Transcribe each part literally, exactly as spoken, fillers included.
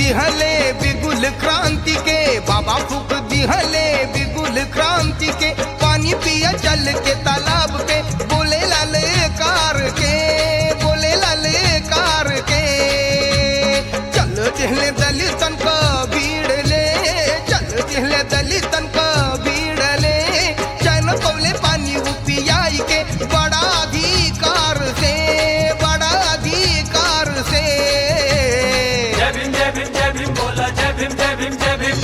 दिहले बिगुल क्रांति के, बाबा फूक दिहले बिगुल क्रांति के। पानी पिया चल के तालाब पे, बोले लाले कार के, बोले लाले कार के। चल दिहले दलितन का भीड़ ले, चल दिहले दलितन का भीड़ ले। चैन पौले पानी वो पियाई के, बड़ा अधिकार से, बड़ा अधिकार से। जय भीम जय भीम जय भीम बोला, जय भीम जय भीम जय भीम।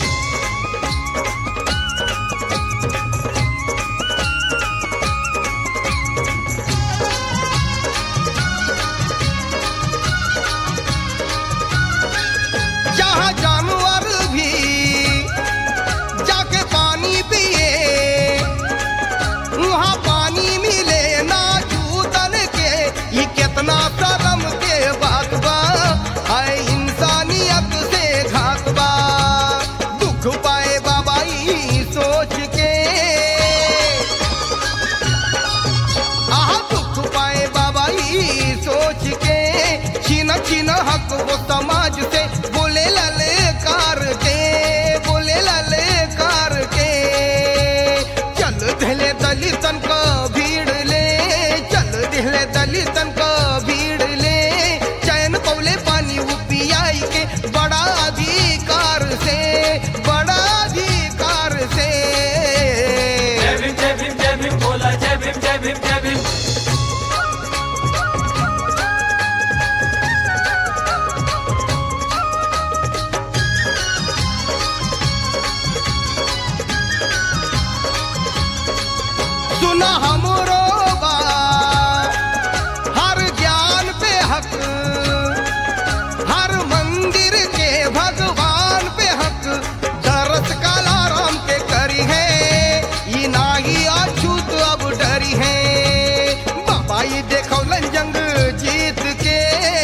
जहाँ जानवर भी जाके पानी पिए, वहाँ पानी मिले ना जूतन के। ये कितना शर्म के बात बा, है इंसानियत से घात बा। दुख पाए बाबा ई सोच के, आहा दुख पाए बाबा ई सोच के। छीन छीन हक वो समाज से, बोले लाले कार के, बोले लाले कार के। चल दिले दलितन का भीड़ ले, चल दिले दलितन का भीड़ ले। चैन पौले पानी वो पियाई के, बड़ा अधिकार से, बड़ा अधिकार से। जय भीम जय भीम जय भीम बोला, जय भीम जय भीम जय भीम। सुना हमरो बा हर ज्ञान पे हक, हर मंदिर के भगवान पे हक। दरस काला राम के करी है, ये नाही अछूत अब डरी है। बाबा ये देखो जंग जीत के,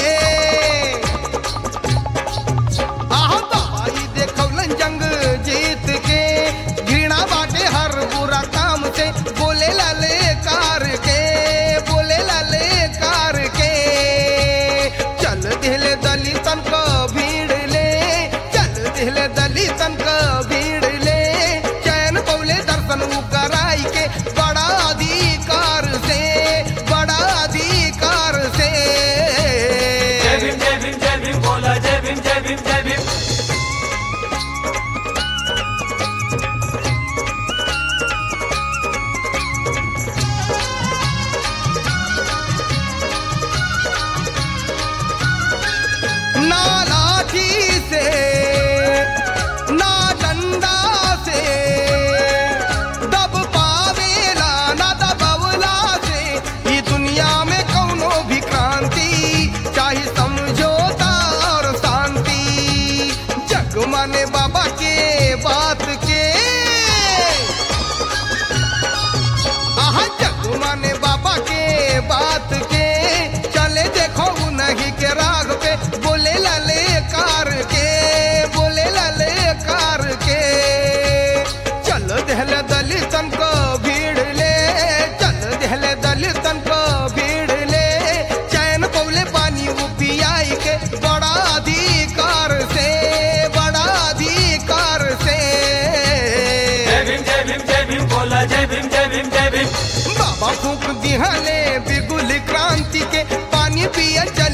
आह बाबा ये देखो जंग जीत के। घृणा बाटे हर बुरा काम से, बोले लाले कार के, बोले लाले कार के। चल दिले दलितन का भीड़ ले, चल दिले दलितन का भीड़ ले। चैन पौले दर्शन वो कराई के, बड़ा अधिकार से, बड़ा अधिकार से। जय भीम जय भीम जय भीम बोला, जय भीम जय भीम जय भीम। ना लाठी से ना डंडा से, दब पावेला ना दबवला से। ये दुनिया में कौनो भी क्रांति, चाहे समझौता और शांति। जग माने बाबा के बात के, आहा जग माने बाबा के बात के। चले देखो नहीं के राग पे, बोले लाले कार के, बोले लाले कार के। चल दिहले दलितन को भीड़ ले, चल दिहले दलितन को भीड़ ले। चैन पौले पानी वो पियाई के, बड़ा अधिकार से, बड़ा अधिकार से। जय भीम जय भीम जय भीम बोला, जय भीम जय भीम जय भीम। बाबा फूक दिहले बिगुल क्रांति के, पानी पिया चल